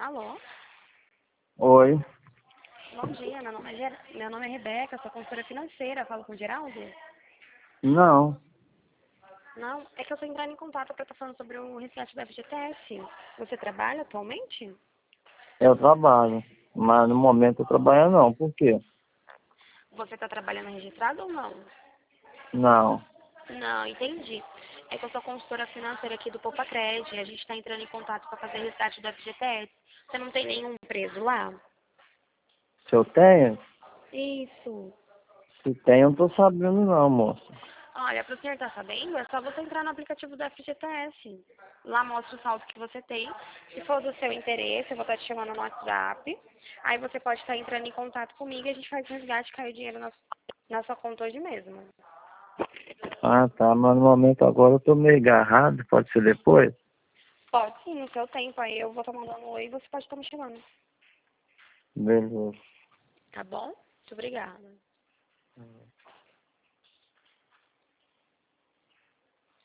Alô? Oi. Bom dia, meu nome é Rebeca, sou consultora financeira. Falo com o Geraldo? Não, Não, é que eu estou entrando em contato para estar falando sobre o resgate da FGTS. Você trabalha atualmente? eu trabalho. Mas no momento eu trabalho não. Por quê? Você está trabalhando registrado ou não? Não. Não, entendi. É que eu sou consultora financeira aqui do Poupa Crédito e a gente está entrando em contato para fazer resgate da FGTS. Você não tem nenhum preso lá? Se eu tenho? Isso. Se tenho, eu não tô sabendo não, moça. Olha, para o senhor estar sabendo, é só você entrar no aplicativo da FGTS. Lá mostra o saldo que você tem. Se for do seu interesse, eu vou estar te chamando no WhatsApp. Aí você pode estar entrando em contato comigo e a gente faz o resgate e cai o dinheiro na sua conta hoje mesmo. Ah, tá. Mas no momento agora eu tô meio agarrado. Pode ser depois? Pode sim, no seu tempo. Aí eu vou estar mandando um oi e você pode estar me chamando. Beleza. Tá bom? Muito obrigada.